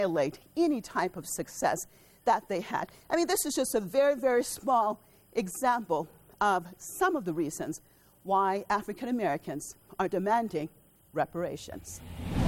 violate any type of success that they had. I mean, this is just a very, very small example of some of the reasons why African Americans are demanding reparations.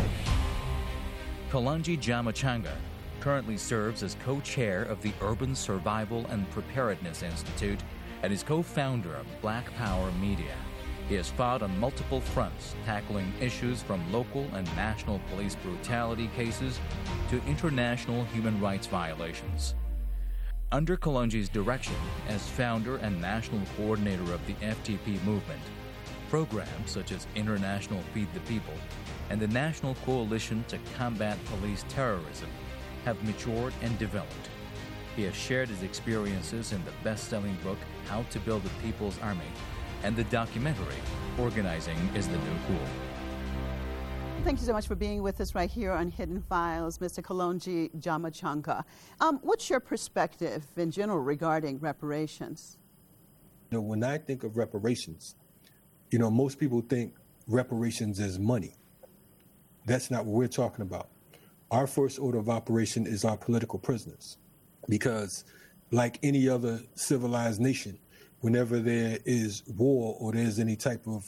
Kalonji Jamachanga currently serves as co-chair of the Urban Survival and Preparedness Institute and is co-founder of Black Power Media. He has fought on multiple fronts, tackling issues from local and national police brutality cases to international human rights violations. Under Kalonji's direction as founder and national coordinator of the FTP movement, programs such as International Feed the People and the National Coalition to Combat Police Terrorism have matured and developed. He has shared his experiences in the best-selling book, How to Build a People's Army, and the documentary, Organizing is the New Cool. Thank you so much for being with us right here on Hidden Files, Mr. Kalonji Jamachanga. What's your perspective in general regarding reparations? You know, when I think of reparations, you know, most people think reparations is money. That's not what we're talking about. Our first order of operation is our political prisoners, because like any other civilized nation, whenever there is war or there's any type of,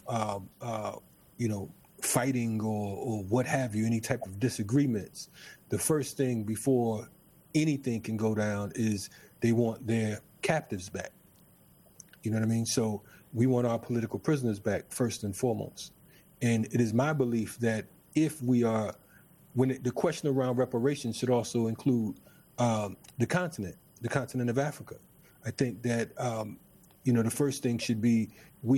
fighting or what have you, any type of disagreements, the first thing before anything can go down is they want their captives back. You know what I mean? So we want our political prisoners back first and foremost. And it is my belief that if we are, the question around reparations should also include the continent of Africa. I think that, the first thing should be,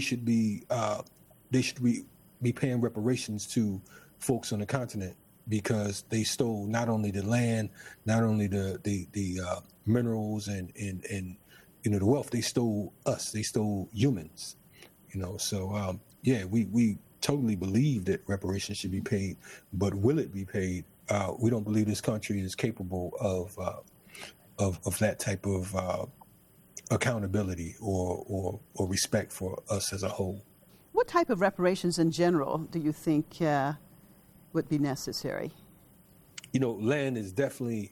they should be paying reparations to folks on the continent, because they stole not only the land, not only the minerals and the wealth, they stole us, they stole humans, So we totally believe that reparations should be paid, but will it be paid? We don't believe this country is capable of that type of accountability or respect for us as a whole. What type of reparations in general do you think would be necessary? Land is definitely,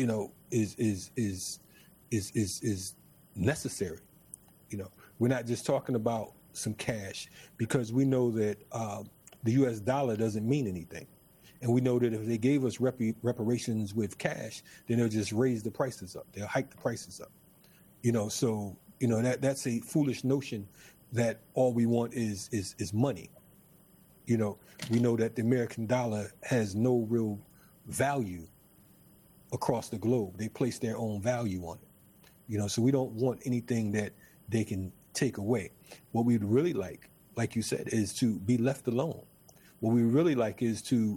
is necessary. We're not just talking about some cash, because we know that the U.S. dollar doesn't mean anything. And we know that if they gave us reparations with cash, then they'll just raise the prices up. They'll hike the prices up. That's a foolish notion that all we want is money. We know that the American dollar has no real value across the globe. They place their own value on it. So we don't want anything that they can take away. What we'd really like you said, is to be left alone. What we really like is to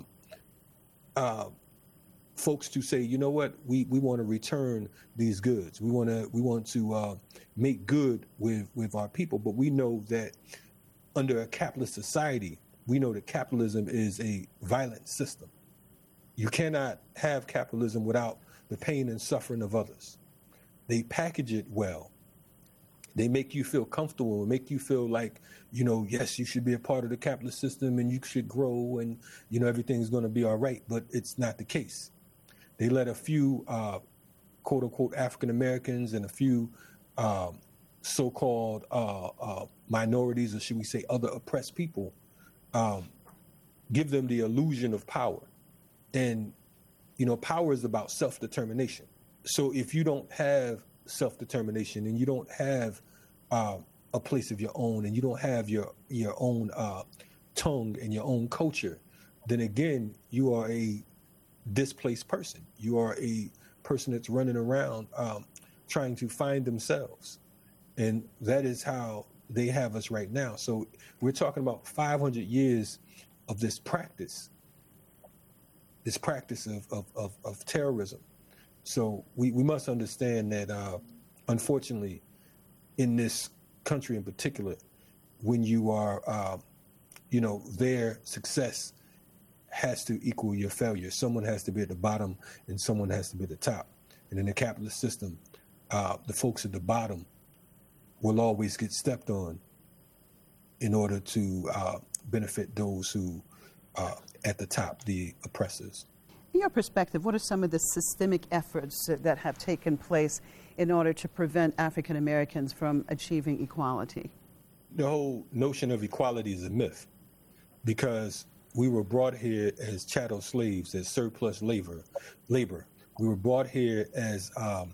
folks to say, you know what, we want to return these goods. We want to make good with our people. But we know that under a capitalist society, we know that capitalism is a violent system. You cannot have capitalism without the pain and suffering of others. They package it well. They make you feel comfortable, make you feel like, yes, you should be a part of the capitalist system and you should grow and, everything's going to be all right. But it's not the case. They let a few, quote unquote, African Americans and a few so-called minorities, or should we say other oppressed people, give them the illusion of power. And, power is about self-determination. So if you don't have self-determination and you don't have a place of your own and you don't have your own tongue and your own culture, then again, you are a displaced person. You are a person that's running around trying to find themselves. And that is how they have us right now. So we're talking about 500 years of this practice of terrorism. So we must understand that, unfortunately, in this country in particular, when you are, their success has to equal your failure. Someone has to be at the bottom and someone has to be at the top. And in the capitalist system, the folks at the bottom will always get stepped on in order to benefit those who are at the top, the oppressors. In your perspective, what are some of the systemic efforts that have taken place in order to prevent African Americans from achieving equality? The whole notion of equality is a myth, because we were brought here as chattel slaves, as surplus labor. We were brought here as,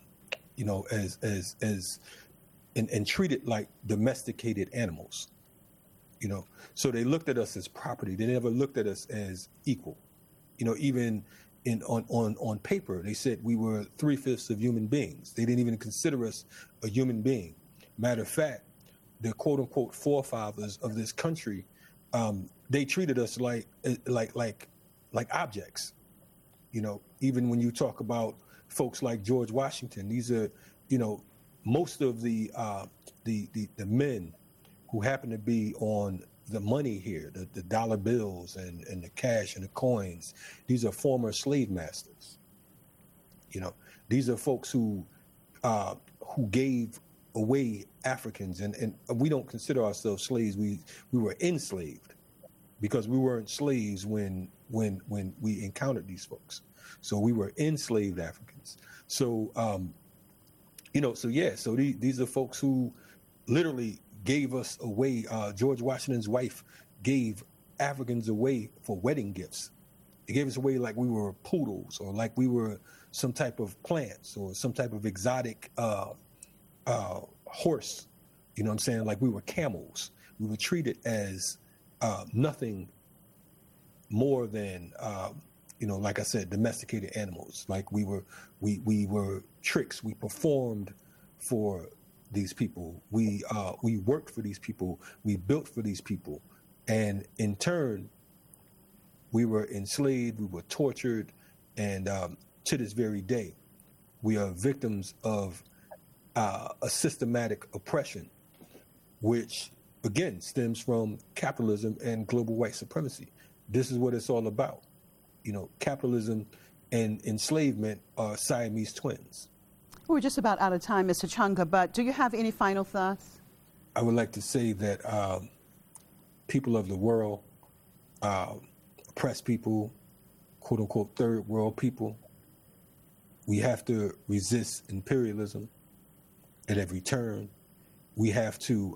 and treated like domesticated animals. So they looked at us as property. They never looked at us as equal. Even on paper, they said we were 3/5 of human beings. They didn't even consider us a human being. Matter of fact, the quote unquote forefathers of this country, they treated us like objects. Even when you talk about folks like George Washington, these are, most of the men who happen to be on the money here, the dollar bills and the cash and the coins, these are former slave masters. These are folks who gave away Africans, and we don't consider ourselves slaves. We were enslaved, because we weren't slaves when we encountered these folks. So we were enslaved Africans. So these are folks who literally gave us away. George Washington's wife gave Africans away for wedding gifts. They gave us away like we were poodles, or like we were some type of plants, or some type of exotic horse. You know what I'm saying? Like we were camels. We were treated as nothing more than, like I said, domesticated animals. Like we were tricks. We performed for these people. We worked for these people. We built for these people. And in turn, we were enslaved, we were tortured, and to this very day, we are victims of a systematic oppression, which, again, stems from capitalism and global white supremacy. This is what it's all about. Capitalism and enslavement are Siamese twins. We're just about out of time, Mr. Chunga, but do you have any final thoughts? I would like to say that people of the world, oppressed people, quote-unquote third world people, we have to resist imperialism at every turn. We have to,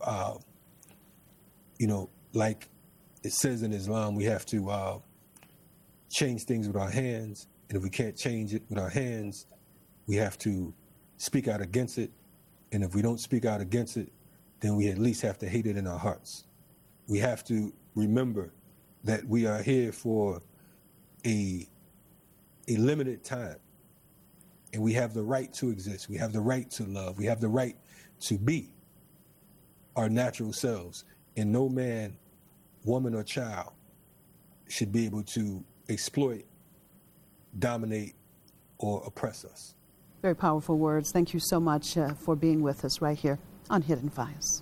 like it says in Islam, we have to change things with our hands. And if we can't change it with our hands, we have to speak out against it. And if we don't speak out against it, then we at least have to hate it in our hearts. We have to remember that we are here for a limited time. And we have the right to exist. We have the right to love. We have the right to be our natural selves. And no man, woman, or child should be able to exploit, dominate, or oppress us. Very powerful words. Thank you so much for being with us right here on Hidden Files.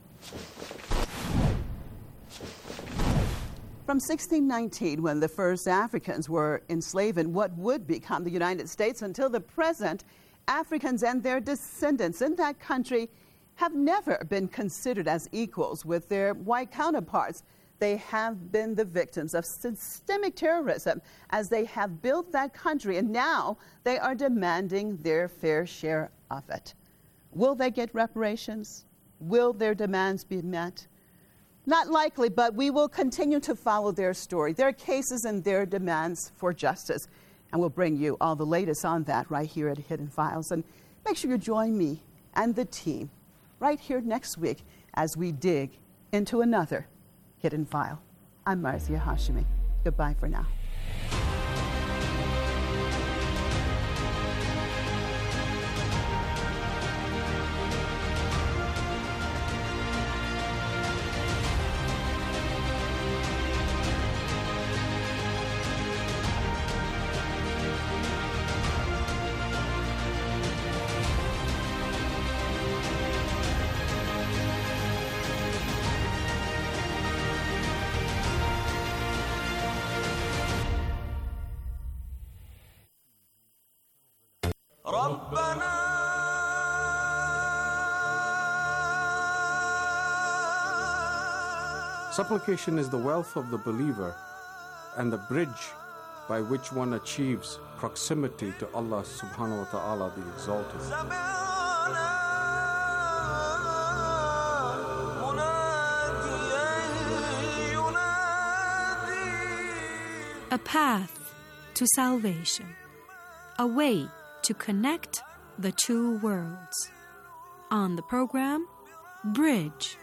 From 1619, when the first Africans were enslaved in what would become the United States, until the present, Africans and their descendants in that country have never been considered as equals with their white counterparts. They have been the victims of systemic terrorism as they have built that country, and now they are demanding their fair share of it. Will they get reparations? Will their demands be met? Not likely, but we will continue to follow their story, their cases, and their demands for justice. And we'll bring you all the latest on that right here at Hidden Files. And make sure you join me and the team right here next week as we dig into another Hidden File. I'm Marcia Hashimi. Goodbye for now. Supplication is the wealth of the believer and the bridge by which one achieves proximity to Allah subhanahu wa ta'ala the Exalted. A path to salvation, a way to connect the two worlds. On the program, Bridge.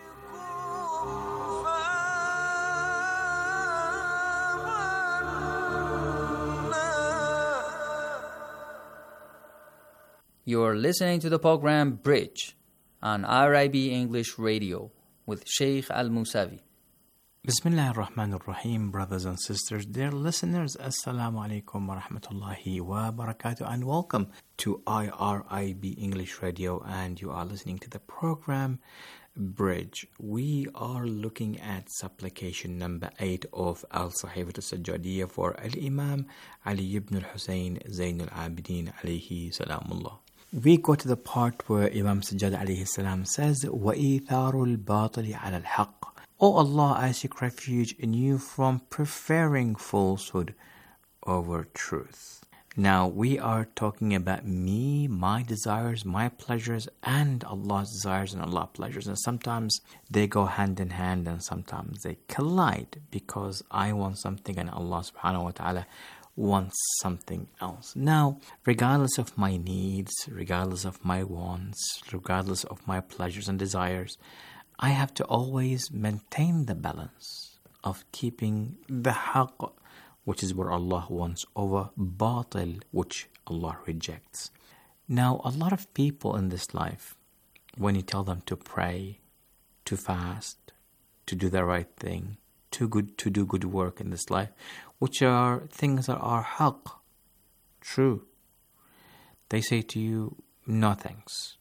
You're listening to the program Bridge on RIB English Radio with Sheikh Al-Musavi. Bismillah ar-Rahman ar-Rahim, brothers and sisters, dear listeners, Assalamu alaikum wa rahmatullahi wa barakatuh, and welcome to IRIB English Radio, and you are listening to the program Bridge. We are looking at supplication number 8 of Al-Sahifat al-Sajjadiyya for Al-Imam Ali ibn al-Husayn Zayn al-Abidin alayhi salamullah. We go to the part where Imam Sajjad alayhi salam says, وَإِيثَارُ الْبَاطِلِ عَلَى الْحَقِّ. O Allah, I seek refuge in you from preferring falsehood over truth. Now, we are talking about me, my desires, my pleasures, and Allah's desires and Allah's pleasures. And sometimes they go hand in hand and sometimes they collide because I want something and Allah subhanahu wa ta'ala wants something else. Now, regardless of my needs, regardless of my wants, regardless of my pleasures and desires, I have to always maintain the balance of keeping the haqq, which is what Allah wants, over batil, which Allah rejects. Now, a lot of people in this life, when you tell them to pray, to fast, to do the right thing, to do good work in this life, which are things that are haqq, true, they say to you, no thanks.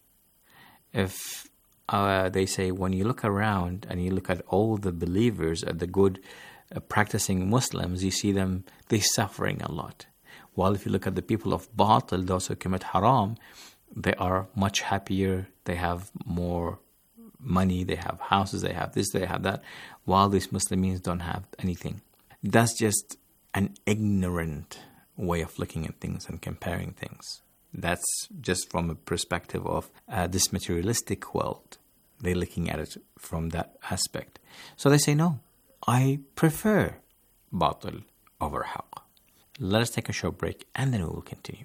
If they say, when you look around and you look at all the believers, at the good practicing Muslims, you see them, they're suffering a lot. While if you look at the people of batil, those who commit haram, they are much happier, they have more money, they have houses, they have this, they have that, while these Muslims don't have anything. That's just an ignorant way of looking at things and comparing things. That's just from a perspective of this materialistic world. They're looking at it from that aspect. So they say, no, I prefer batil over haqq. Let us take a short break and then we will continue.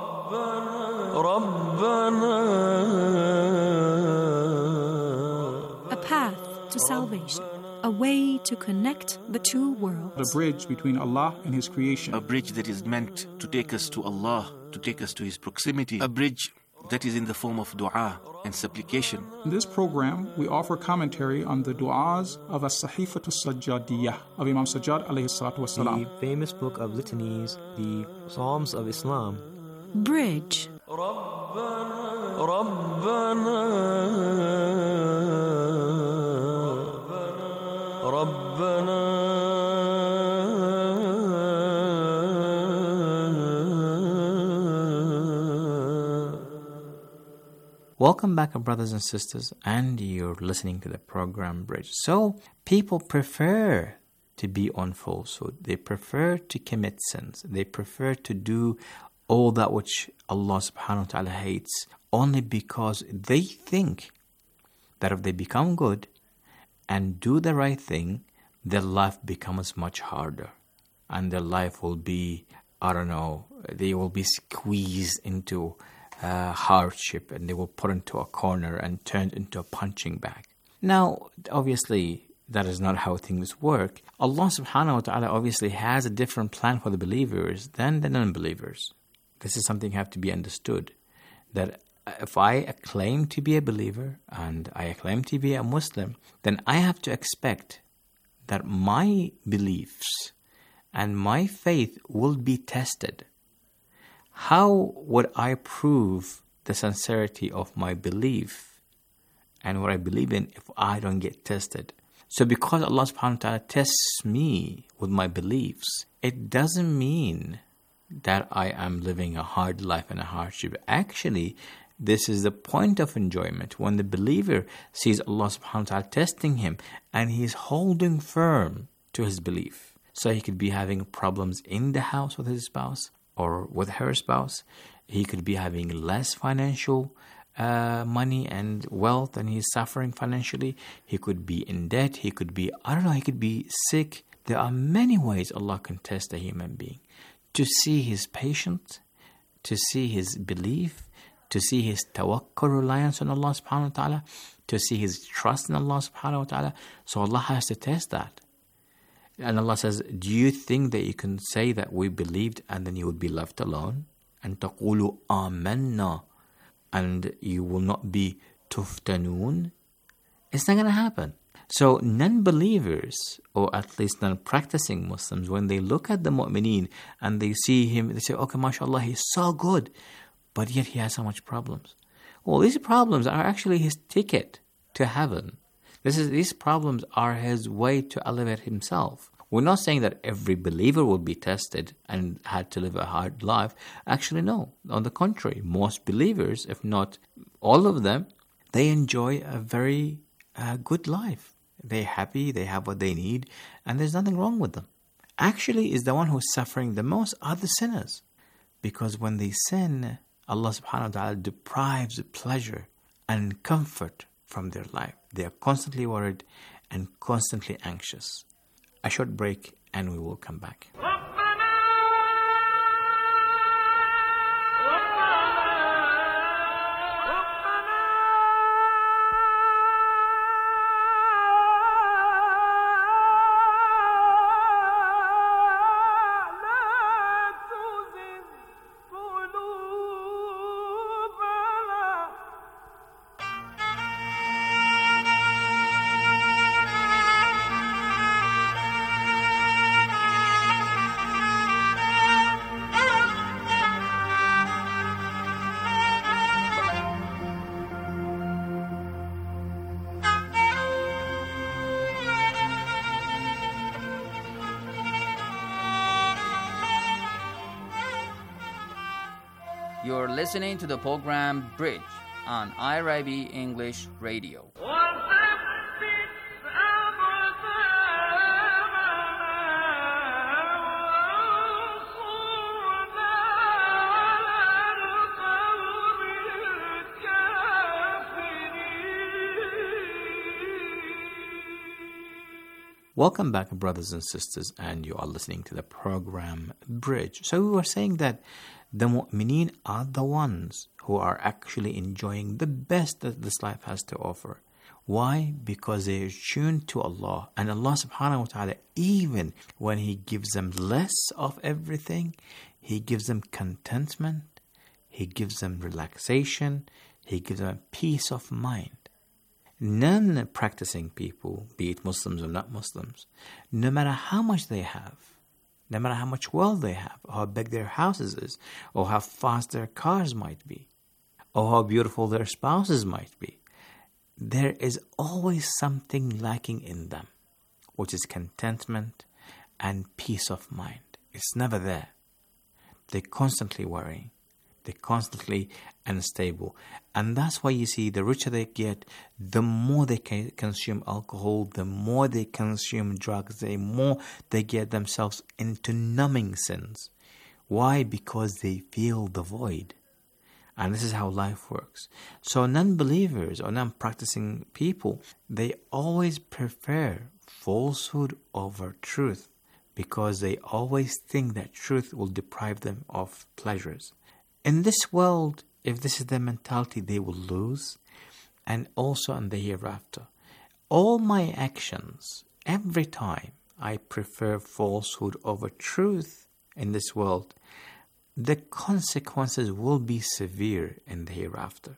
A path to salvation, a way to connect the two worlds. The bridge between Allah and His creation. A bridge that is meant to take us to Allah, to take us to His proximity. A bridge that is in the form of dua and supplication. In this program, we offer commentary on the du'as of As-Sahifat al-Sajjadiyya of Imam Sajjad alayhi salatu wasalam. The famous book of litanies, the Psalms of Islam. Bridge. Welcome back, brothers and sisters, and you're listening to the program Bridge. So, people prefer to be on falsehood. They prefer to commit sins. They prefer to do all that which Allah subhanahu wa ta'ala hates only because they think that if they become good and do the right thing, their life becomes much harder. And their life will be, they will be squeezed into hardship, and they will put into a corner and turned into a punching bag. Now, obviously, that is not how things work. Allah subhanahu wa ta'ala obviously has a different plan for the believers than the non-believers. This is something have to be understood, that if I claim to be a believer and I claim to be a Muslim, then I have to expect that my beliefs and my faith will be tested. How would I prove the sincerity of my belief and what I believe in if I don't get tested? So because Allah subhanahu wa ta'ala tests me with my beliefs, it doesn't mean that I am living a hard life and a hardship. Actually, this is the point of enjoyment when the believer sees Allah subhanahu wa ta'ala testing him and he is holding firm to his belief. So he could be having problems in the house with his spouse or with her spouse. He could be having less financial money and wealth, and he's suffering financially. He could be in debt. He could be, he could be sick. There are many ways Allah can test a human being. To see his patience, to see his belief, to see his tawakkul, reliance on Allah subhanahu wa ta'ala, to see his trust in Allah subhanahu wa ta'ala. So Allah has to test that. And Allah says, do you think that you can say that we believed and then you would be left alone? And تَقُولُوا آمَنَّا, and you will not be tuftanun? It's not going to happen. So non-believers, or at least non-practicing Muslims, when they look at the mu'mineen and they see him, they say, okay, mashallah, he's so good, but yet he has so much problems. Well, these problems are actually his ticket to heaven. These problems are his way to elevate himself. We're not saying that every believer will be tested and had to live a hard life. Actually, no. On the contrary, most believers, if not all of them, they enjoy a very good life. They're happy, they have what they need, and there's nothing wrong with them. Actually, is the one who's suffering the most are the sinners. Because when they sin, Allah subhanahu wa ta'ala deprives pleasure and comfort from their life. They are constantly worried and constantly anxious. A short break and we will come back. You're listening to the program Bridge on IRIB English Radio. Welcome back, brothers and sisters, and you are listening to the program Bridge. So we were saying that the mu'mineen are the ones who are actually enjoying the best that this life has to offer. Why? Because they are tuned to Allah. And Allah subhanahu wa ta'ala, even when He gives them less of everything, He gives them contentment, He gives them relaxation, He gives them peace of mind. Non-practicing people, be it Muslims or not Muslims, no matter how much they have, no matter how much wealth they have, or how big their houses is, or how fast their cars might be, or how beautiful their spouses might be, there is always something lacking in them, which is contentment and peace of mind. It's never there. They're constantly worrying. They're constantly unstable. And that's why you see the richer they get, the more they can consume alcohol, the more they consume drugs, the more they get themselves into numbing sins. Why? Because they feel the void. And this is how life works. So non-believers or non-practicing people, they always prefer falsehood over truth because they always think that truth will deprive them of pleasures. In this world, if this is their mentality, they will lose, and also in the hereafter. All my actions, every time I prefer falsehood over truth in this world, the consequences will be severe in the hereafter.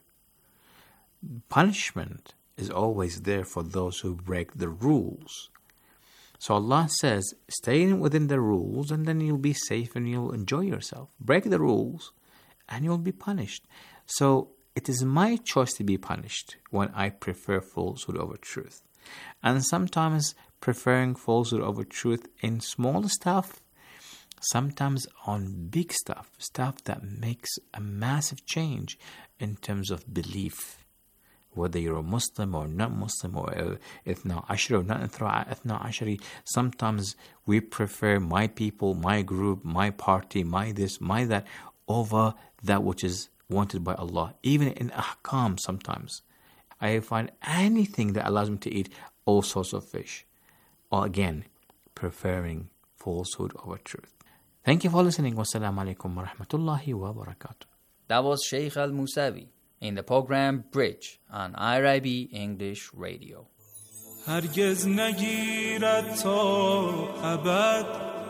Punishment is always there for those who break the rules. So Allah says, stay within the rules and then you'll be safe and you'll enjoy yourself. Break the rules and you'll be punished. So it is my choice to be punished when I prefer falsehood over truth. And sometimes preferring falsehood over truth in small stuff, sometimes on big stuff that makes a massive change in terms of belief. whether you're a Muslim or not Muslim, or Ithna Ashri or not Ithna Ashri. Sometimes we prefer my people, my group, my party, my this, my that, over that which is wanted by Allah. Even in ahkam sometimes, I find anything that allows me to eat all sorts of fish. Or again, preferring falsehood over truth. Thank you for listening. Wassalamu alaikum wa rahmatullahi wa barakatuh. That was Sheikh Al-Musawi in the program Bridge on IRIB English Radio. هرگز نگیرد تا ابد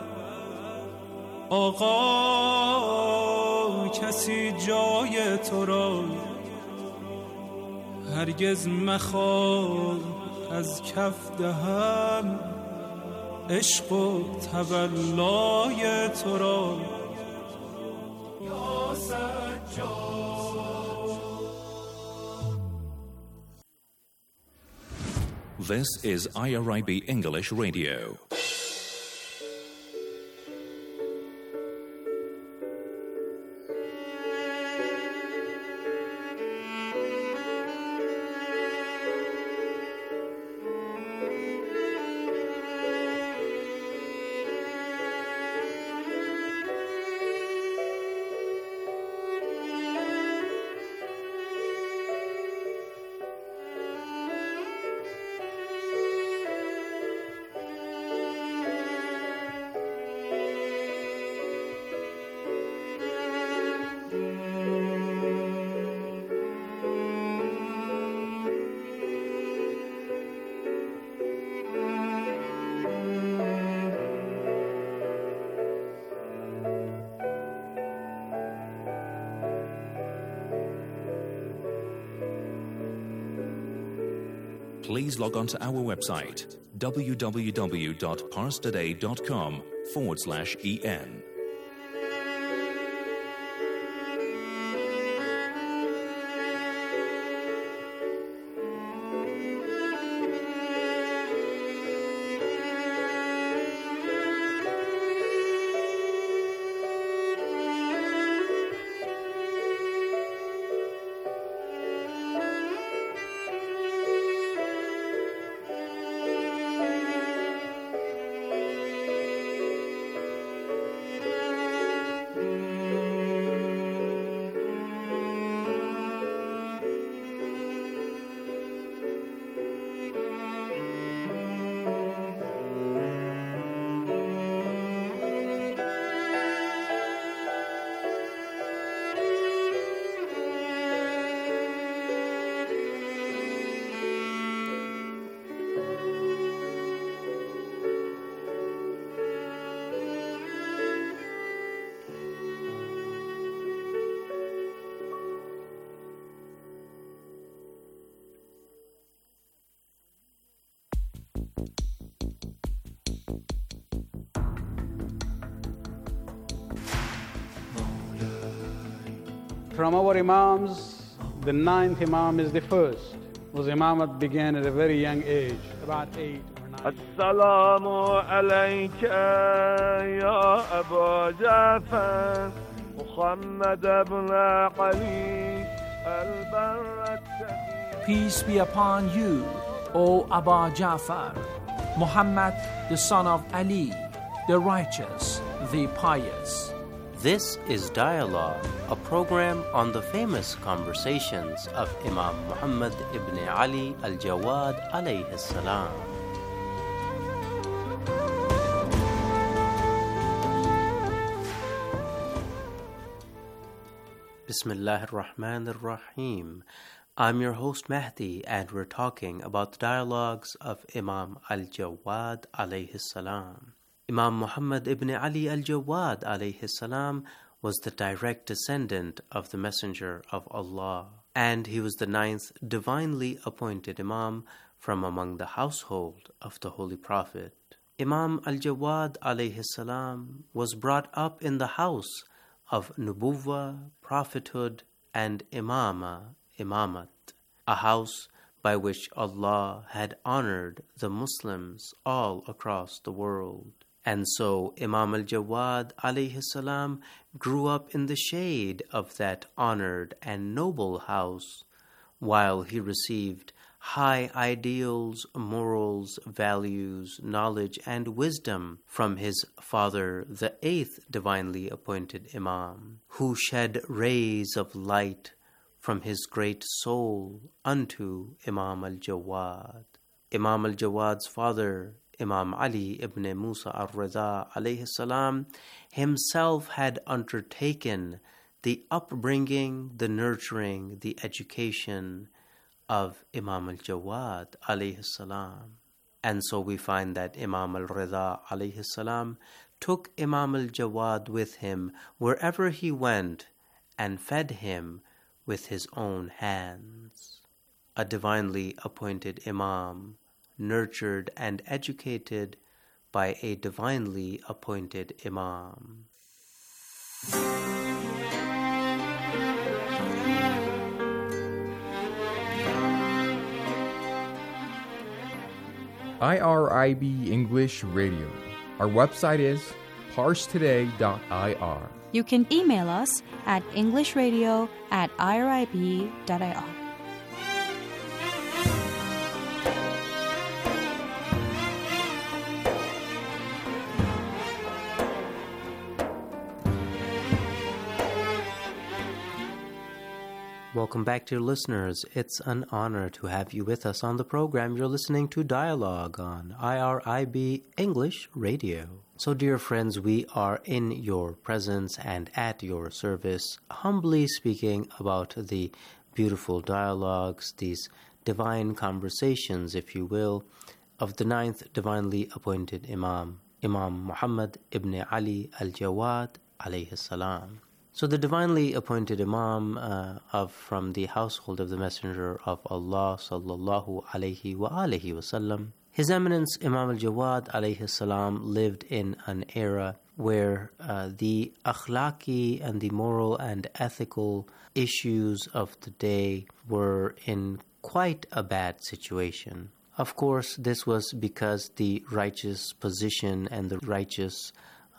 آقا کسی جای تو را هرگز مخواه از کف دهم عشق و تولای تو را یا سجاد. This is IRIB English Radio. Please log on to our website, www.parstoday.com/en. From our Imams, the 9th Imam is the first. Was Imamat began at a very young age, about 8 or 9. Assalamu alayka ya Abu Ja'far, Muhammad ibn Ali al-Barrat. Peace be upon you, O Abu Ja'far, Muhammad the son of Ali, the righteous, the pious. This is Dialogue, a program on the famous conversations of Imam Muhammad ibn Ali al-Jawad alayhi salam. Bismillahir Rahmanir Rahim. I'm your host Mahdi, and we're talking about the dialogues of Imam al-Jawad alayhi salam. Imam Muhammad ibn Ali al-Jawad alayhi salam was the direct descendant of the Messenger of Allah, and he was the 9th divinely appointed Imam from among the household of the Holy Prophet. Imam al-Jawad alayhi salam was brought up in the house of Nubuwwah, prophethood, and imamat, a house by which Allah had honored the Muslims all across the world. And so Imam al-Jawad alayhi salam grew up in the shade of that honored and noble house, while he received high ideals, morals, values, knowledge, and wisdom from his father, the 8th divinely appointed Imam, who shed rays of light from his great soul unto Imam al-Jawad. Imam al-Jawad's father, Imam Ali ibn Musa al-Rida alayhi salam, himself had undertaken the upbringing, the nurturing, the education of Imam al-Jawad alayhi salam. And so we find that Imam al-Rida alayhi salam took Imam al-Jawad with him wherever he went and fed him with his own hands. A divinely appointed Imam, nurtured and educated by a divinely appointed Imam. IRIB English Radio. Our website is parstoday.ir. You can email us at englishradio@irib.ir. Welcome back, dear listeners. It's an honor to have you with us on the program. You're listening to Dialogue on IRIB English Radio. So, dear friends, we are in your presence and at your service, humbly speaking about the beautiful dialogues, these divine conversations, if you will, of the 9th divinely appointed Imam, Imam Muhammad ibn Ali al-Jawad alayhi salam. So the divinely appointed Imam from the household of the Messenger of Allah sallallahu alayhi wa alihi wasallam, His Eminence Imam al-Jawad alayhi salam lived in an era where the akhlaqi and the moral and ethical issues of the day were in quite a bad situation. Of course, this was because the righteous position and the righteous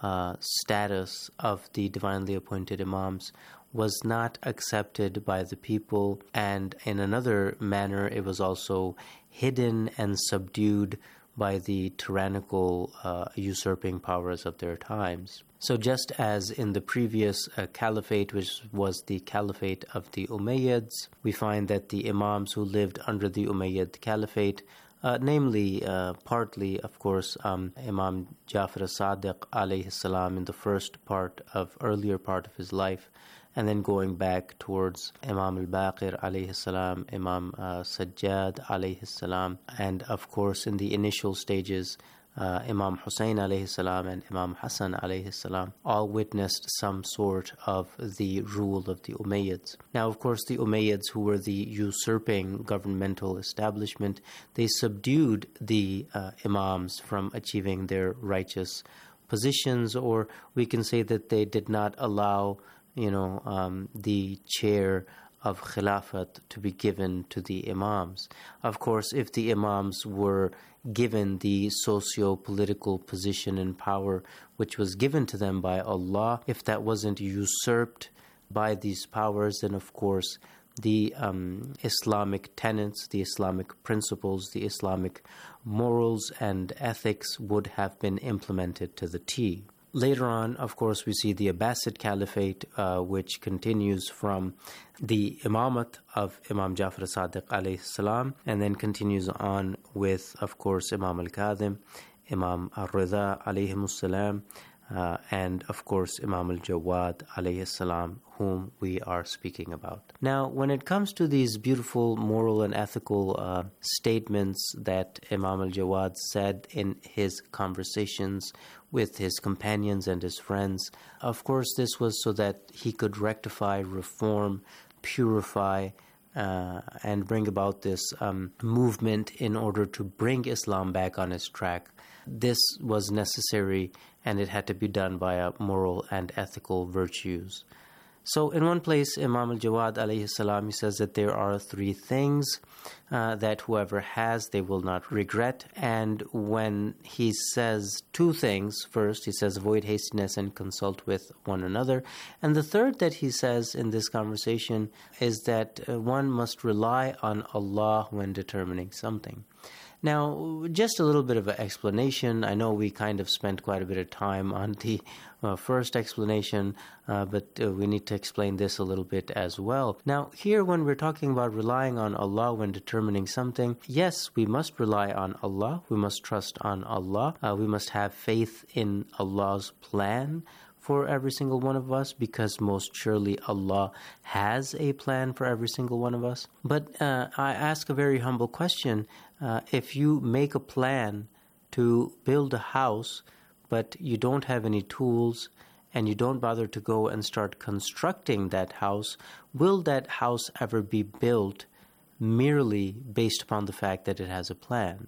status of the divinely appointed Imams was not accepted by the people, and in another manner it was also hidden and subdued by the tyrannical usurping powers of their times. So just as in the previous caliphate, which was the caliphate of the Umayyads, we find that the Imams who lived under the Umayyad caliphate, namely, partly, of course, Imam Jafar as-Sadiq alayhi salam in the earlier part of his life, and then going back towards Imam al-Baqir alayhi salam, Imam Sajjad alayhi salam, and of course in the initial stages, Imam Hussein alayhi salam and Imam Hassan alayhi salam all witnessed some sort of the rule of the Umayyads. Now, of course, the Umayyads, who were the usurping governmental establishment, they subdued the Imams from achieving their righteous positions, or we can say that they did not allow, the chair of Khilafat to be given to the Imams. Of course, if the Imams were given the socio-political position and power which was given to them by Allah, if that wasn't usurped by these powers, then of course the Islamic tenets, the Islamic principles, the Islamic morals and ethics would have been implemented to the T. Later on, of course, we see the Abbasid Caliphate, which continues from the Imamat of Imam Jafar as-Sadiq alayhi salam, and then continues on with, of course, Imam al-Kadhim, Imam al-Rida alayhi salam, and, of course, Imam al-Jawad alayhi salam, whom we are speaking about. Now, when it comes to these beautiful moral and ethical statements that Imam al-Jawad said in his conversations with his companions and his friends, of course, this was so that he could rectify, reform, purify, and bring about this movement in order to bring Islam back on its track. This was necessary, and it had to be done via moral and ethical virtues. So in one place, Imam al-Jawad alayhi salam, he says that there are 3 things that whoever has, they will not regret. And when he says 2 things, first he says avoid hastiness and consult with one another. And the third that he says in this conversation is that one must rely on Allah when determining something. Now, just a little bit of an explanation. I know we kind of spent quite a bit of time on the first explanation, but we need to explain this a little bit as well. Now, here when we're talking about relying on Allah when determining something, yes, we must rely on Allah. We must trust on Allah. We must have faith in Allah's plan for every single one of us, because most surely Allah has a plan for every single one of us. But I ask a very humble question. If you make a plan to build a house, but you don't have any tools and you don't bother to go and start constructing that house, will that house ever be built merely based upon the fact that it has a plan?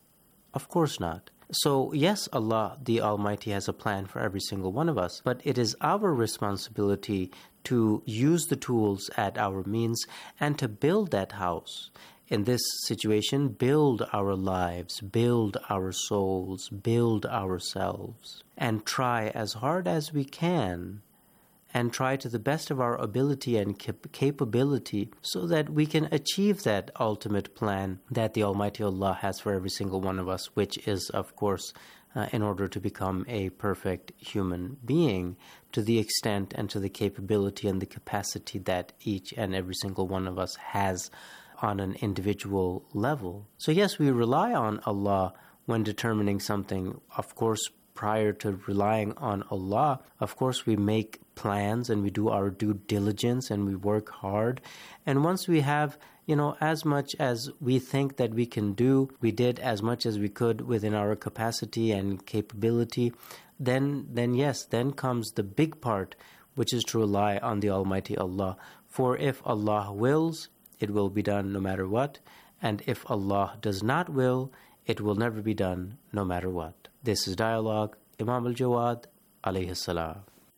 Of course not. So yes, Allah, the Almighty, has a plan for every single one of us, but it is our responsibility to use the tools at our means and to build that house. In this situation, build our lives, build our souls, build ourselves, and try as hard as we can, and try to the best of our ability and capability so that we can achieve that ultimate plan that the Almighty Allah has for every single one of us, which is, of course, in order to become a perfect human being to the extent and to the capability and the capacity that each and every single one of us has on an individual level. So yes, we rely on Allah when determining something. Of course, prior to relying on Allah, of course, we make plans and we do our due diligence and we work hard. And once we have, as much as we think that we can do, we did as much as we could within our capacity and capability, then yes, then comes the big part, which is to rely on the Almighty Allah. For if Allah wills, it will be done no matter what. And if Allah does not will, it will never be done no matter what. This is Dialogue, Imam al-Jawad, alayhi salam.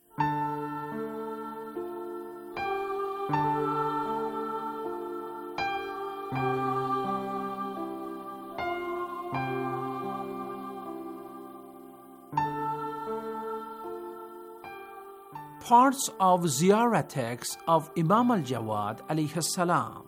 Parts of Ziyarah text of Imam al-Jawad alayhi salam.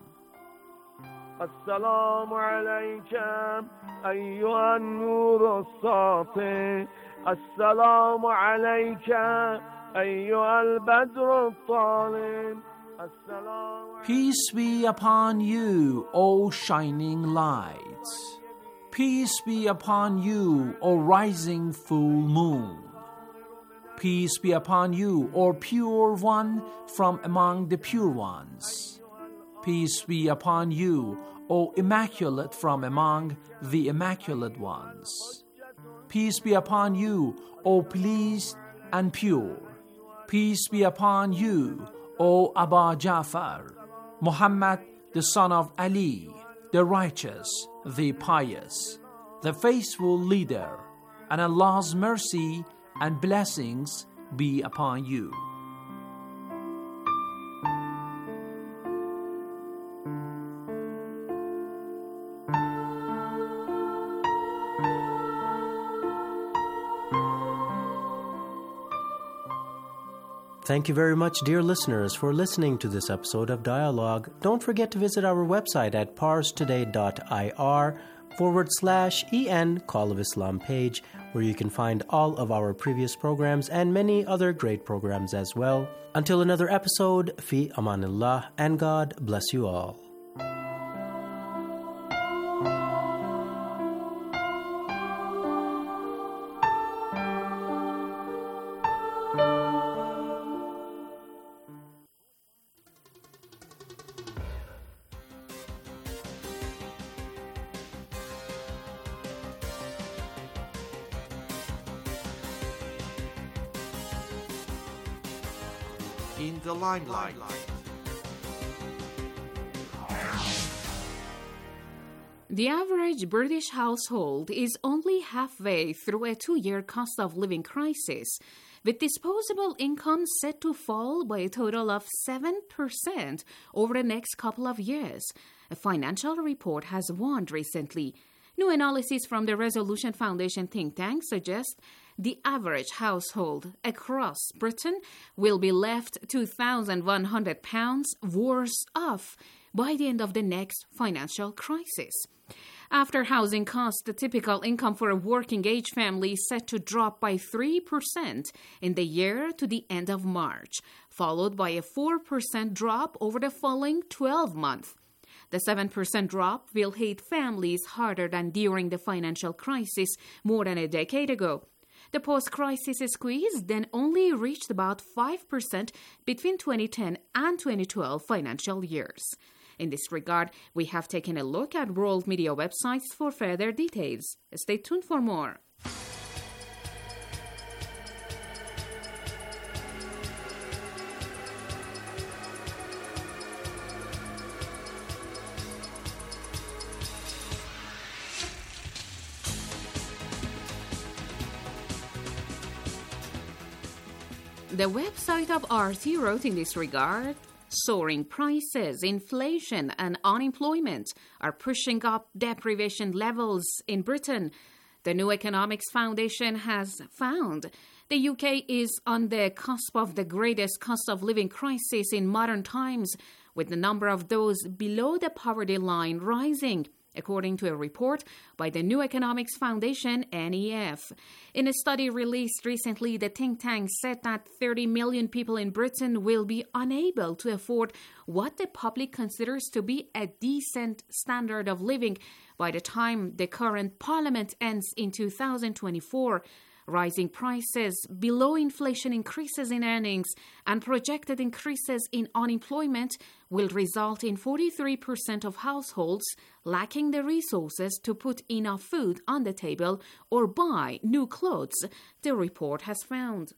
السلام عليك أيها النور الساطع السلام عليك أيها البدر الطالع. Peace be upon you, O shining lights. Peace be upon you, O rising full moon. Peace be upon you, O pure one from among the pure ones. Peace be upon you, O immaculate from among the immaculate ones. Peace be upon you, O pleased and pure. Peace be upon you, O Aba Ja'far, Muhammad the son of Ali, the righteous, the pious, the faithful leader, and Allah's mercy and blessings be upon you. Thank you very much, dear listeners, for listening to this episode of Dialogue. Don't forget to visit our website at parstoday.ir/EN Call of Islam page, where you can find all of our previous programs and many other great programs as well. Until another episode, fi amanillah, and God bless you all. In the limelight. The average British household is only halfway through a 2-year cost of living crisis, with disposable income set to fall by a total of 7% over the next couple of years. A financial report has warned recently. New analysis from the Resolution Foundation think tank suggests the average household across Britain will be left £2,100 worse off by the end of the next financial crisis. After housing costs, the typical income for a working-age family is set to drop by 3% in the year to the end of March, followed by a 4% drop over the following 12 months. The 7% drop will hit families harder than during the financial crisis more than a decade ago. The post-crisis squeeze then only reached about 5% between 2010 and 2012 financial years. In this regard, we have taken a look at world media websites for further details. Stay tuned for more. The website of RT wrote in this regard, soaring prices, inflation, and unemployment are pushing up deprivation levels in Britain. The New Economics Foundation has found the UK is on the cusp of the greatest cost of living crisis in modern times, with the number of those below the poverty line rising, according to a report by the New Economics Foundation, NEF. In a study released recently, the think tank said that 30 million people in Britain will be unable to afford what the public considers to be a decent standard of living by the time the current parliament ends in 2024. Rising prices, below inflation increases in earnings, and projected increases in unemployment will result in 43% of households lacking the resources to put enough food on the table or buy new clothes, the report has found.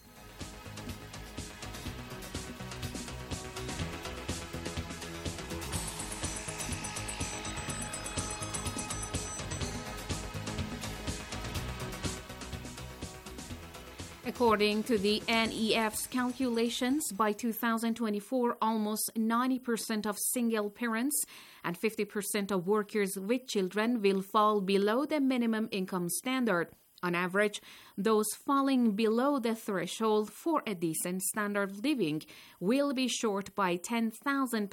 According to the NEF's calculations, by 2024, almost 90% of single parents and 50% of workers with children will fall below the minimum income standard. On average, those falling below the threshold for a decent standard of living will be short by £10,000,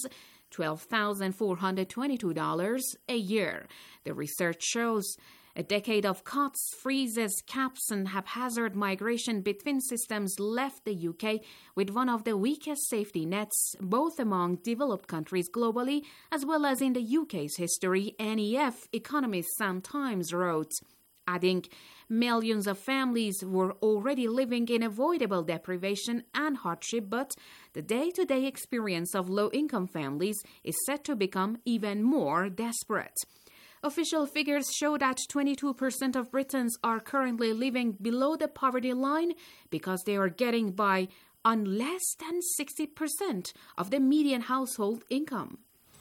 $12,422 a year. The research shows a decade of cuts, freezes, caps, and haphazard migration between systems left the UK with one of the weakest safety nets, both among developed countries globally as well as in the UK's history, NEF economist Sam Times wrote, adding, millions of families were already living in avoidable deprivation and hardship, but the day-to-day experience of low-income families is set to become even more desperate. Official figures show that 22% of Britons are currently living below the poverty line because they are getting by on less than 60% of the median household income.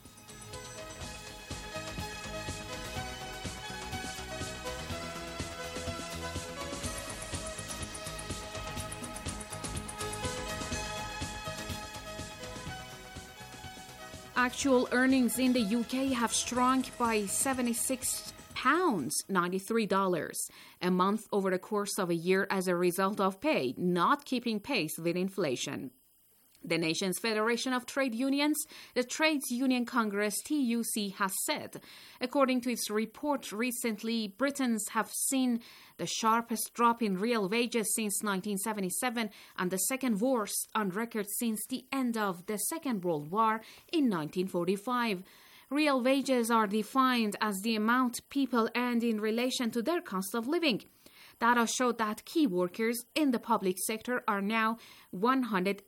Actual earnings in the UK have shrunk by £76.93 a month over the course of a year as a result of pay not keeping pace with inflation. The nation's Federation of Trade Unions, the Trades Union Congress, TUC, has said, according to its report recently, Britons have seen the sharpest drop in real wages since 1977 and the second worst on record since the end of the Second World War in 1945. Real wages are defined as the amount people earned in relation to their cost of living. Data showed that key workers in the public sector are now £180,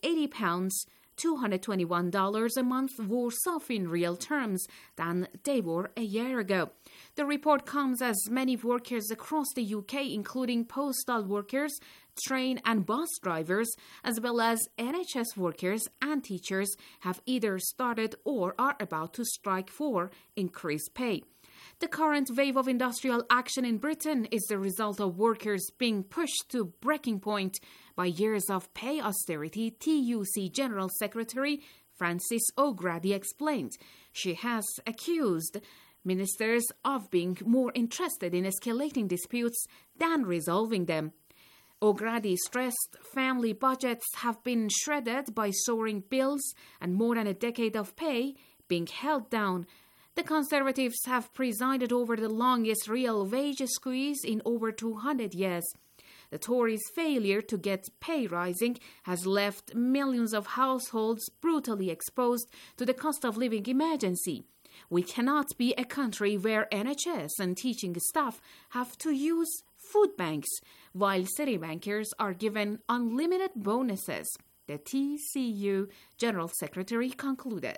$221 a month worse off in real terms than they were a year ago. The report comes as many workers across the UK, including postal workers, train and bus drivers, as well as NHS workers and teachers, have either started or are about to strike for increased pay. The current wave of industrial action in Britain is the result of workers being pushed to breaking point by years of pay austerity, TUC General Secretary Frances O'Grady explained. She has accused ministers of being more interested in escalating disputes than resolving them. O'Grady stressed family budgets have been shredded by soaring bills and more than a decade of pay being held down. The Conservatives have presided over the longest real wage squeeze in over 200 years. The Tories' failure to get pay rising has left millions of households brutally exposed to the cost of living emergency. We cannot be a country where NHS and teaching staff have to use food banks, while city bankers are given unlimited bonuses, the TCU General Secretary concluded.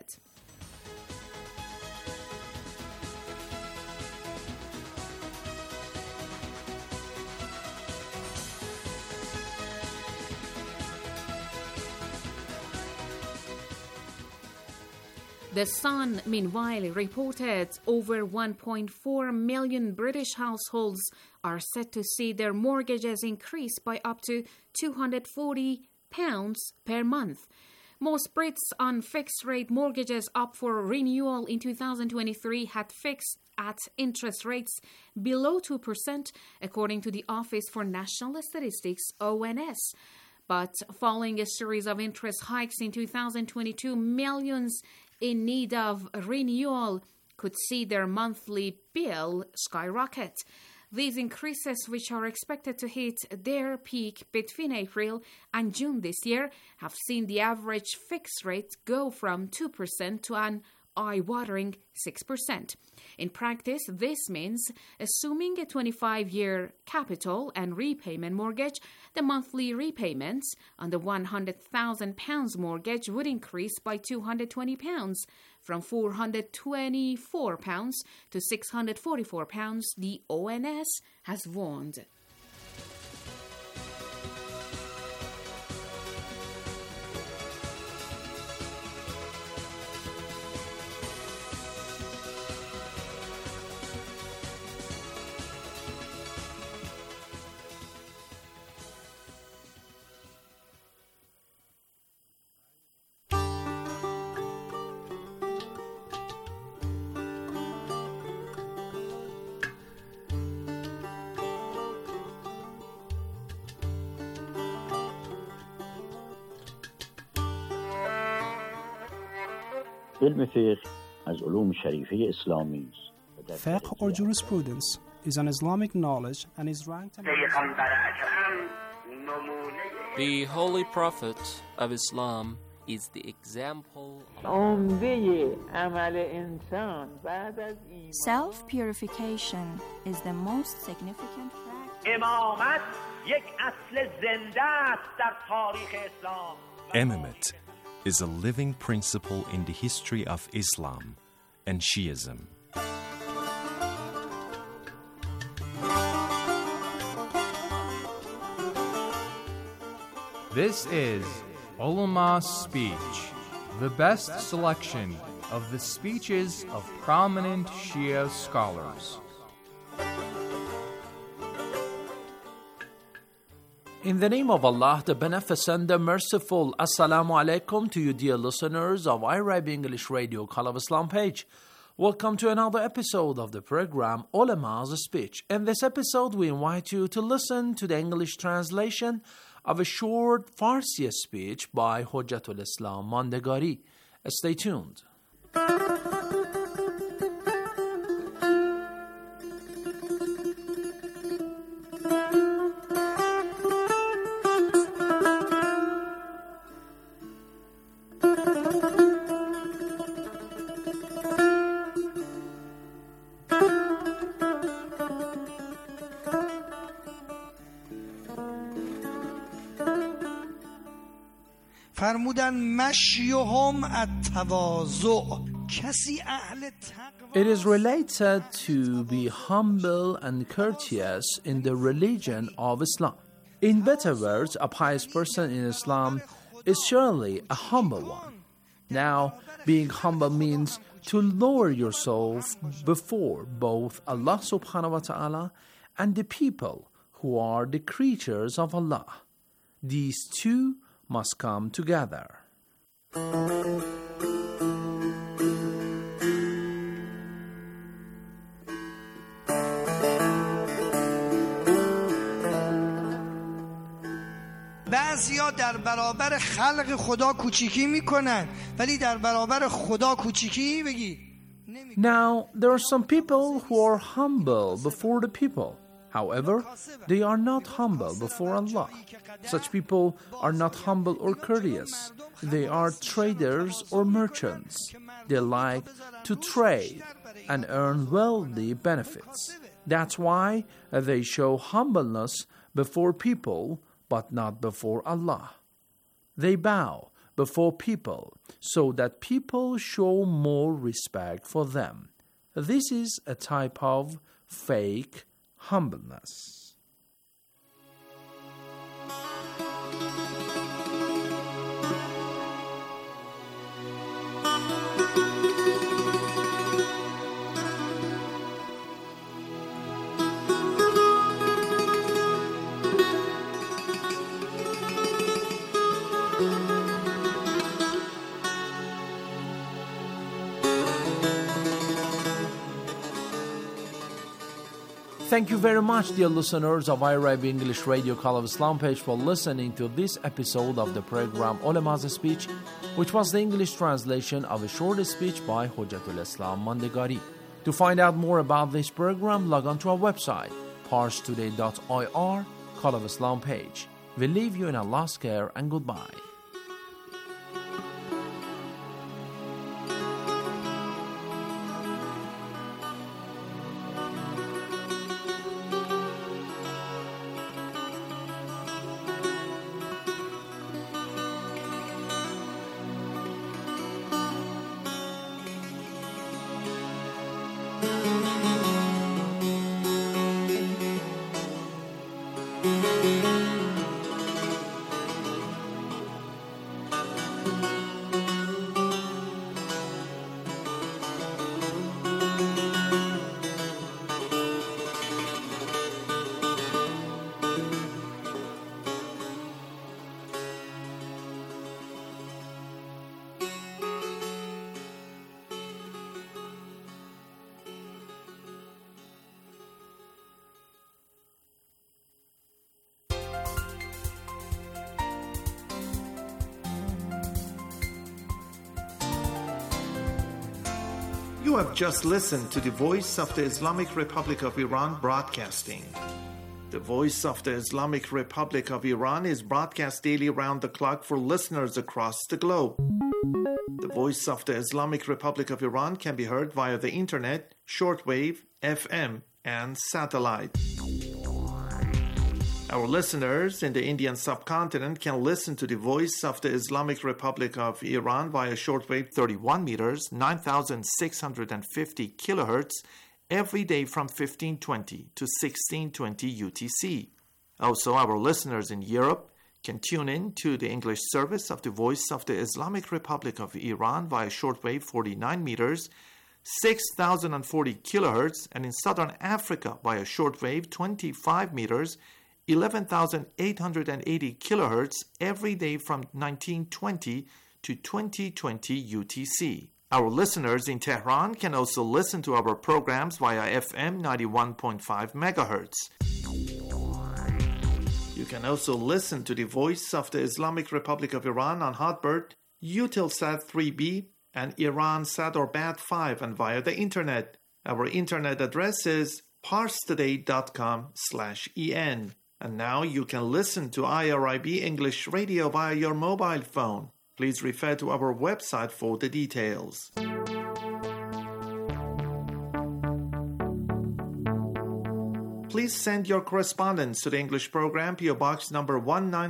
The Sun, meanwhile, reported over 1.4 million British households are set to see their mortgages increase by up to £240 per month. Most Brits on fixed-rate mortgages up for renewal in 2023 had fixed at interest rates below 2%, according to the Office for National Statistics, ONS. But following a series of interest hikes in 2022, millions in need of renewal could see their monthly bill skyrocket. These increases, which are expected to hit their peak between April and June this year, have seen the average fixed rate go from 2% to an eye-watering 6%. In practice, this means, assuming a 25-year capital and repayment mortgage, the monthly repayments on the £100,000 mortgage would increase by £220, from £424 to £644, the ONS has warned. Fiqh or jurisprudence is an Islamic knowledge and is ranked The Holy Prophet of Islam is the example. Self-purification is the most significant practice. Imamate is a living principle in the history of Islam and Shiism. This is Ulama Speech, the best selection of the speeches of prominent Shia scholars. In the name of Allah, the Beneficent, the Merciful, Assalamu alaikum to you dear listeners of IRIB English Radio Call of Islam page. Welcome to another episode of the program Ulama's Speech. In this episode, we invite you to listen to the English translation of a short Farsi speech by Hujjatul Islam Mandegari. Stay tuned. فرمودن مشیهم التواضع کسی اهل It is related to be humble and courteous in the religion of Islam. In better words, a pious person in Islam is surely a humble one. Now, being humble means to lower yourself before both Allah subhanahu wa ta'ala and the people who are the creatures of Allah. These two must come together. بعضیا در برابر خلق خدا کوچیکی میکنن ولی در برابر خدا کوچیکی بگی. Now, there are some people who are humble before the people. However, they are not humble before Allah. Such people are not humble or courteous. They are traders or merchants. They like to trade and earn worldly benefits. That's why they show humbleness before people, but not before Allah. They bow before people so that people show more respect for them. This is a type of fake humbleness. Thank you very much, dear listeners of IRIB English Radio Call of Islam page, for listening to this episode of the program Ulama's Speech, which was the English translation of a short speech by Hujjatul Islam Mandegari. To find out more about this program, log on to our website, parstoday.ir, Call of Islam page. We leave you in Allah's care and goodbye. You have just listened to the Voice of the Islamic Republic of Iran broadcasting. The Voice of the Islamic Republic of Iran is broadcast daily round the clock for listeners across the globe. The Voice of the Islamic Republic of Iran can be heard via the internet, shortwave, FM, and satellite. Our listeners in the Indian subcontinent can listen to the Voice of the Islamic Republic of Iran via shortwave 31 meters, 9,650 kilohertz, every day from 1520 to 1620 UTC. Also, our listeners in Europe can tune in to the English service of the Voice of the Islamic Republic of Iran via shortwave 49 meters, 6,040 kilohertz, and in Southern Africa via shortwave 25 meters, 11,880 kilohertz every day from 1920 to 2020 UTC. Our listeners in Tehran can also listen to our programs via FM 91.5 megahertz. You can also listen to the Voice of the Islamic Republic of Iran on Hotbird, Eutelsat 3B, and Iransat or Bat5, and via the internet. Our internet address is parstoday.com/en. And now you can listen to IRIB English Radio via your mobile phone. Please refer to our website for the details. Please send your correspondence to the English program, PO Box number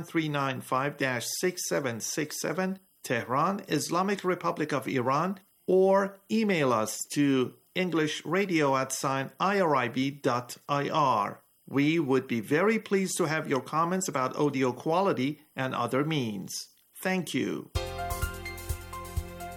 19395-6767, Tehran, Islamic Republic of Iran, or email us to englishradio@irib.ir. We would be very pleased to have your comments about audio quality and other means. Thank you.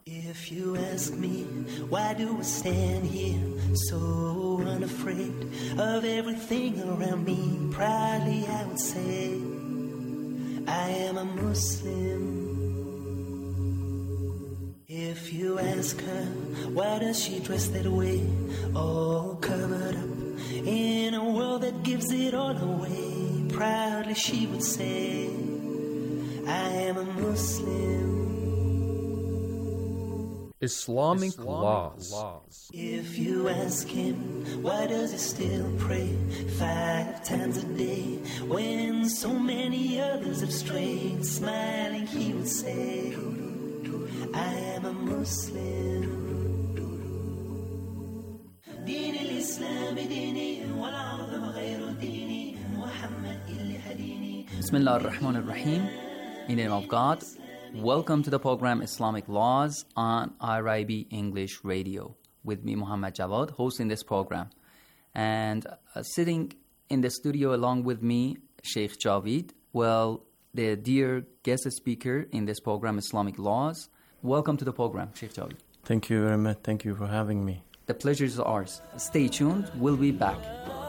If you ask me, why do I stand here so unafraid of everything around me? Proudly I would say, I am a Muslim. If you ask her, why does she dress that way, all covered up in a world that gives it all away? Proudly she would say, I am a Muslim. Islamic laws. If you ask him, why does he still pray 5 times a day when so many others have strayed? Smiling he would say, I am a Muslim. دين الإسلام ديني والعظم غير ديني محمد اللي هديني. Bismillah ar-Rahman ar-Rahim. In the name of God. Welcome to the program Islamic Laws on IRIB English Radio with me, Muhammad Jawad, hosting this program. And sitting in the studio along with me, Sheikh Javid, well, the dear guest speaker in this program, Islamic Laws. Welcome to the program, Sheikh Javid. Thank you very much. Thank you for having me. The pleasure is ours. Stay tuned. We'll be back.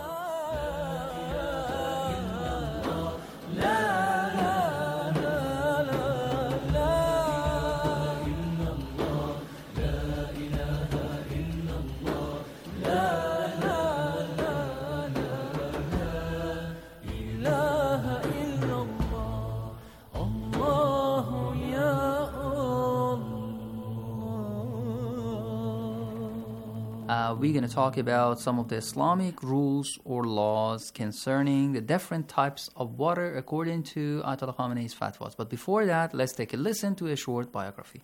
We're going to talk about some of the Islamic rules or laws concerning the different types of water according to Ayatollah Khamenei's fatwas. But before that, let's take a listen to a short biography.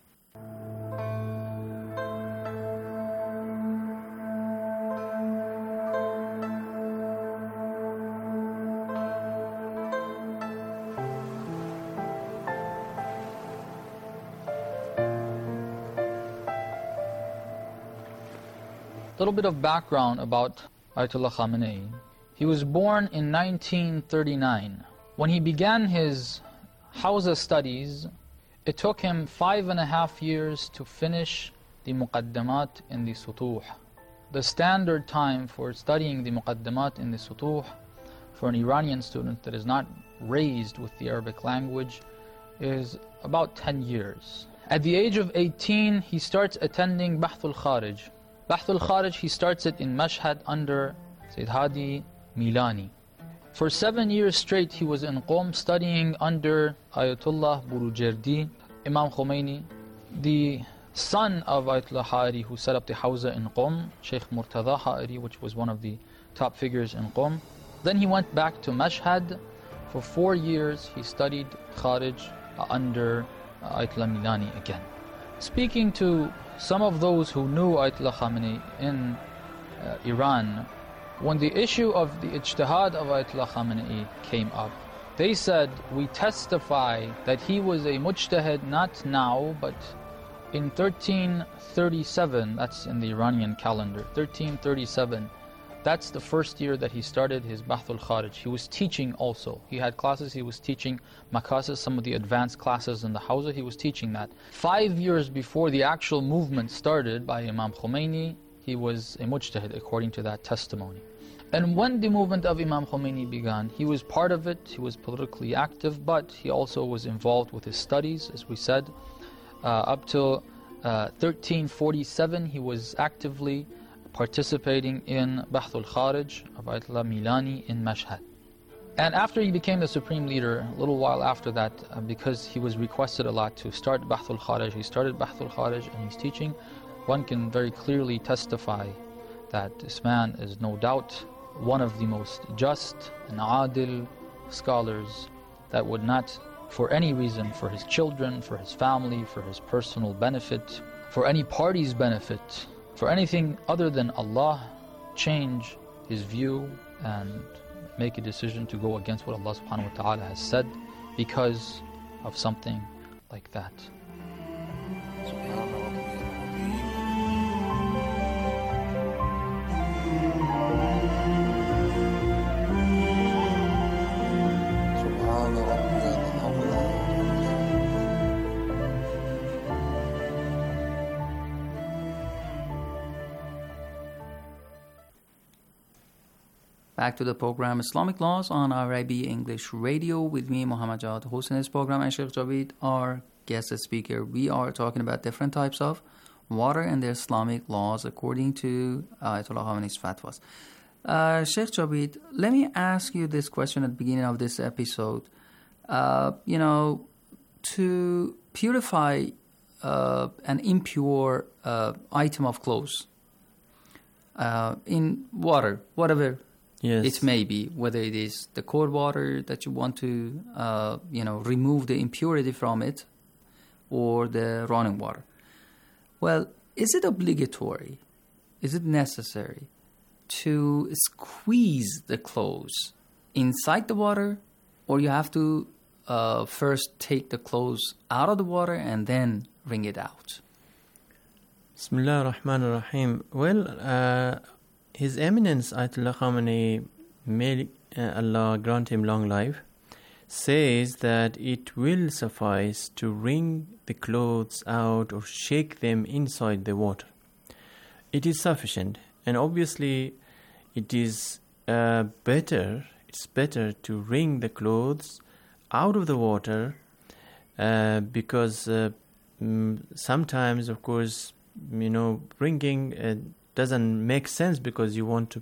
A little bit of background about Ayatollah Khamenei. He was born in 1939. When he began his Hawza studies, it took him 5.5 years to finish the Muqaddamat in the Sutuh. The standard time for studying the Muqaddamat in the Sutuh for an Iranian student that is not raised with the Arabic language is about 10 years. At the age of 18, he starts attending Bahth al-Kharij. Bahth al-Kharij, he starts it in Mashhad under Sayyid Hadi Milani. For 7 years straight, he was in Qom studying under Ayatollah Burujerdi, Imam Khomeini, the son of Ayatollah Ha'iri who set up the Hawza in Qom, Sheikh Murtada Ha'iri, which was one of the top figures in Qom. Then he went back to Mashhad. For 4 years, he studied Kharij under Ayatollah Milani again. Speaking to some of those who knew Ayatollah Khamenei in Iran, when the issue of the ijtihad of Ayatollah Khamenei came up, they said, we testify that he was a mujtahid not now, but in 1337, that's in the Iranian calendar, 1337, that's the first year that he started his Bahth al-Kharij. He was teaching also. He had classes, he was teaching Makasis, some of the advanced classes in the Hawza, he was teaching that. 5 years before the actual movement started by Imam Khomeini, he was a mujtahid according to that testimony. And when the movement of Imam Khomeini began, he was part of it, he was politically active, but he also was involved with his studies, as we said. Up till 1347, he was actively participating in Bahth al-Kharij of Ayatollah Milani in Mashhad. And after he became the supreme leader, a little while after that, because he was requested a lot to start Bahth al-Kharij, he started Bahth al-Kharij and he's teaching. One can very clearly testify that this man is no doubt one of the most just and adil scholars that would not, for any reason, for his children, for his family, for his personal benefit, for any party's benefit, for anything other than Allah, change his view and make a decision to go against what Allah subhanahu wa ta'ala has said because of something like that. Back to the program Islamic Laws on IRIB English Radio with me, Muhammad Jawad, hosting this program, and Sheikh Javid, our guest speaker. We are talking about different types of water and the Islamic laws according to Ayatollah Khamenei's fatwas. Sheikh Javid, let me ask you this question at the beginning of this episode. To purify an impure item of clothes in water, whatever it may be, whether it is the cold water that you want to, remove the impurity from it, or the running water. Well, is it obligatory? Is it necessary to squeeze the clothes inside the water, or you have to first take the clothes out of the water and then wring it out? Bismillah ar-Rahman ar-Rahim. Well, His Eminence Ayatollah Khamenei, may Allah grant him long life, says that it will suffice to wring the clothes out or shake them inside the water. It is sufficient, and obviously it is better to wring the clothes out of the water because sometimes, of course, wringing doesn't make sense because you want to,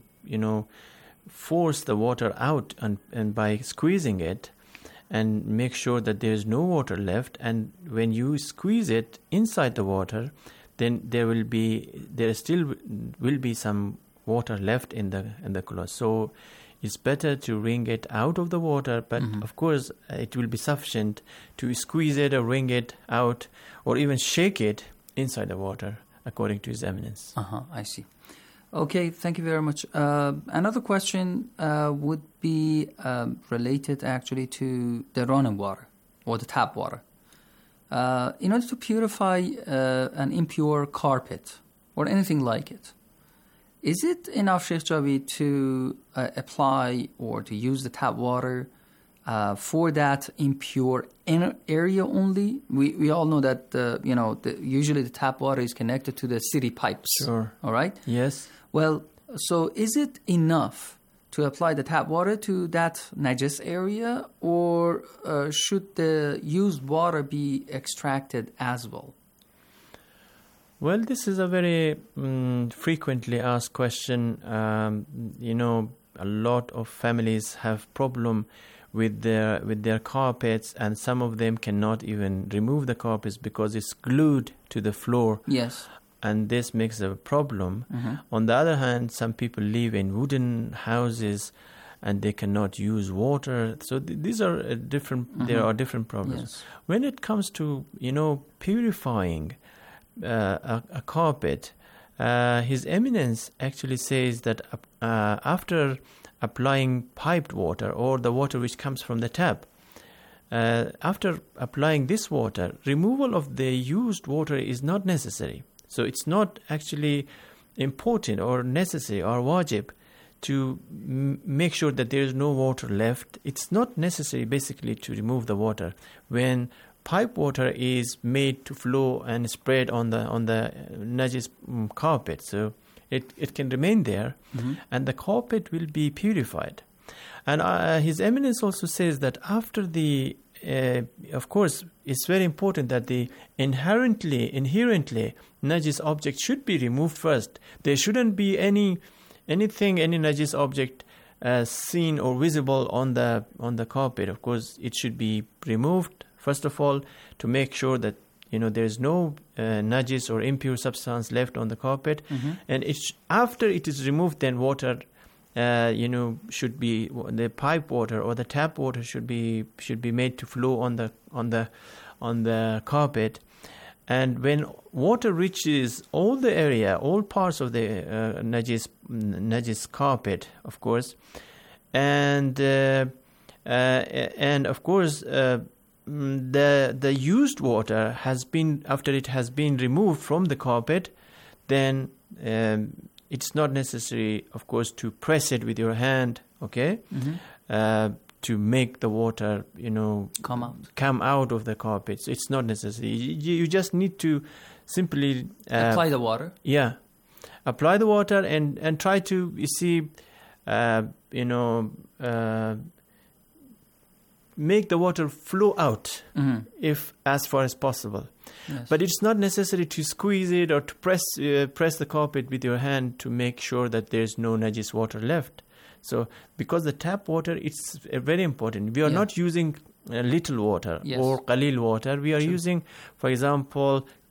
force the water out and by squeezing it and make sure that there's no water left. And when you squeeze it inside the water, then there still will be some water left in the cloth. So it's better to wring it out of the water, but of course it will be sufficient to squeeze it or wring it out or even shake it inside the water, according to His Eminence. I see. Okay, thank you very much. Another question would be related actually to the running water or the tap water. In order to purify an impure carpet or anything like it, is it enough, Sheikh Javid, to apply or to use the tap water for that impure area only? We all know that usually the tap water is connected to the city pipes. Sure. All right? Yes. Well, so is it enough to apply the tap water to that najis area, or should the used water be extracted as well? Well, this is a very frequently asked question. A lot of families have problem with their carpets, and some of them cannot even remove the carpets because it's glued to the floor. Yes. And this makes a problem. On the other hand, some people live in wooden houses and they cannot use water. So these are different. There are different problems. Yes. When it comes to purifying a carpet, His Eminence actually says that after applying piped water or the water which comes from the tap, after applying this water, removal of the used water is not necessary. So it's not actually important or necessary or wajib to make sure that there is no water left. It's not necessary basically to remove the water when pipe water is made to flow and spread on the najis carpet. So it can remain there, and the carpet will be purified. And His Eminence also says that after the of course, it's very important that the inherently najis object should be removed first. There shouldn't be any najis object seen or visible on the carpet. Of course, it should be removed first of all to make sure that there is no najis or impure substance left on the carpet. And after it is removed, then water. Should be the pipe water or the tap water should be made to flow on the carpet, and when water reaches all the area, all parts of the najis carpet, of course, and of course the used water has been, after it has been removed from the carpet, then it's not necessary, of course, to press it with your hand, okay, to make the water, come out of the carpet. So it's not necessary. You just need to simply apply the water. Yeah, apply the water and try to, make the water flow out if as far as possible. Yes. But it's not necessary to squeeze it or to press the carpet with your hand to make sure that there's no najis water left. So because the tap water, it's very important. We are not using little water or qalil water. We are using, for example,